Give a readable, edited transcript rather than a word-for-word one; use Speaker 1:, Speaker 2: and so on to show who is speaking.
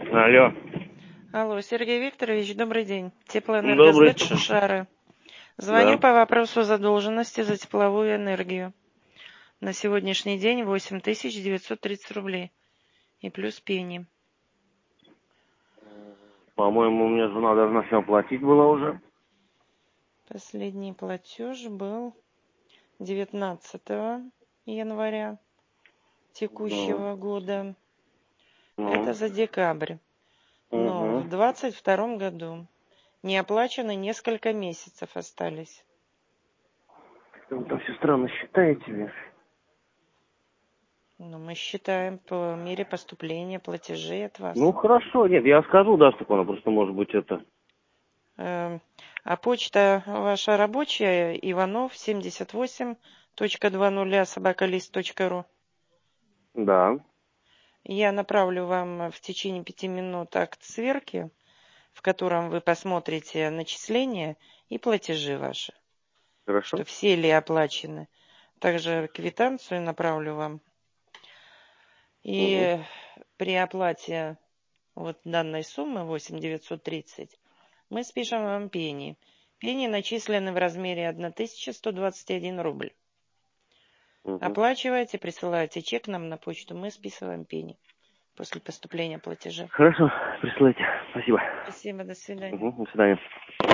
Speaker 1: Алло.
Speaker 2: Алло, Сергей Викторович, добрый день.
Speaker 1: Добрый.
Speaker 2: Теплоэнергосбыт Шушары. Звоню
Speaker 1: Да.
Speaker 2: по вопросу задолженности за тепловую энергию. На сегодняшний день 8930 рублей. И плюс пени.
Speaker 1: По-моему, у меня жена должна все оплатить была уже.
Speaker 2: Последний платеж был 19 января
Speaker 1: Ну,
Speaker 2: текущего года. Это
Speaker 1: ну,
Speaker 2: за декабрь. Но
Speaker 1: угу.
Speaker 2: в 22 году не оплачены несколько месяцев остались.
Speaker 1: Вы там все странно считаете, Вер?
Speaker 2: Но мы считаем по мере поступления платежей от вас.
Speaker 1: Ну, хорошо. Нет, я скажу, да, чтобы она просто, может быть, это...
Speaker 2: А почта ваша рабочая, Иванов, 78.20 @list.ru.
Speaker 1: Да.
Speaker 2: Я направлю вам в течение 5 минут акт сверки, в котором вы посмотрите начисления и платежи ваши, что
Speaker 1: Хорошо.
Speaker 2: все ли оплачены. Также квитанцию направлю вам.
Speaker 1: Угу.
Speaker 2: И при оплате вот данной суммы 8930 мы спишем вам пени. Пени начислены в размере 1121 рубль.
Speaker 1: Угу.
Speaker 2: Оплачиваете, присылаете чек нам на почту, мы списываем пени после поступления платежа.
Speaker 1: Хорошо, присылайте. Спасибо.
Speaker 2: Спасибо, до свидания.
Speaker 1: Угу. До свидания.